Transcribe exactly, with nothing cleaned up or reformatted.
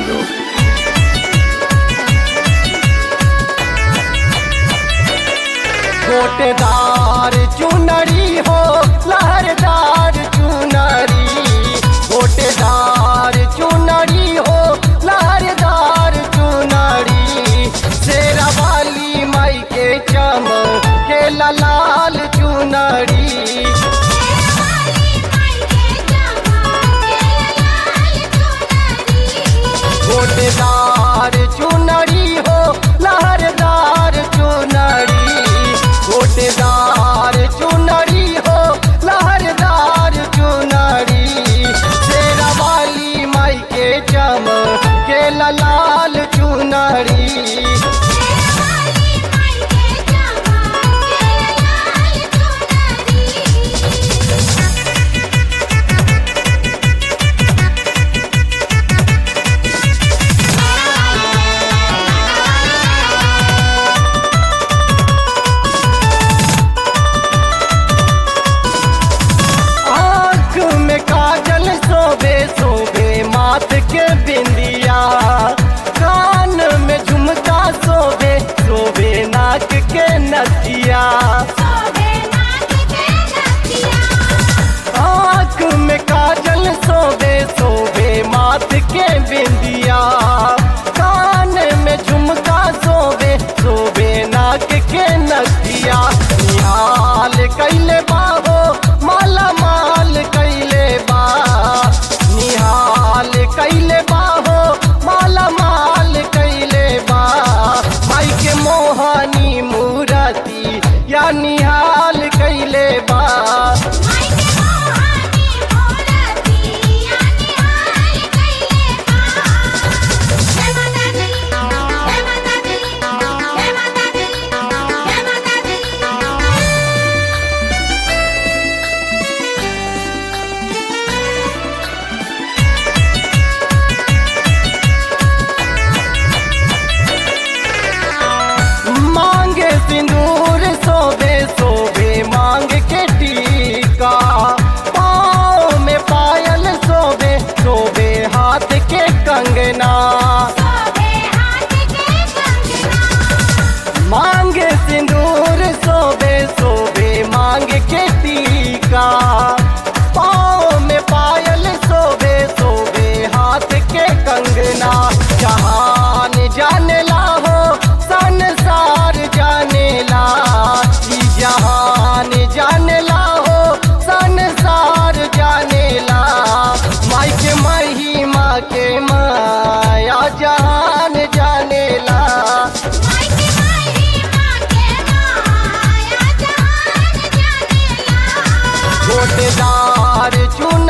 Studio. गोटेदार चुनरी हो लहरदार चुनरी, गोटेदार चुनरी हो लहरदार चुनरी, शेरा वाली माई के चमके लाल चुनरी। गोटेदार चुनरी हो लहरदार चुनरी, गोटेदार चुनरी हो लहरदार चुनरी, शेरा वाली माई के चमके लाल चुनरी। काजल शोभे शोभे माथ के बिंदिया, कान में झुमका शोभे शोभे नाक के नथिया, आँख में काजल शोभे शोभे माथ के बिंदिया, कान में झुमका शोभे शोभे नाक के नथिया। निहाल कैले बाहो माला माल कैले बा, निहाल कैले बाहो माला माल कैले बा, माई के मोहानी मूरति या निहाल कैले बा। मांगे सिंदूर शोभे शोभे मांग के टीका, पाँव में पायल शोभे शोभे हाथ के कंगना, मांगे सिंदूर शोभे शोभे मांग के टीका, पाँव में पायल शोभे शोभे हाथ के कंगना। जहान जाने ला हो संसार जाने ला, जहान जाने ला हो संसार जाने ला, माई के महिमा के माया जहान जाने ला। गोटेदार चुन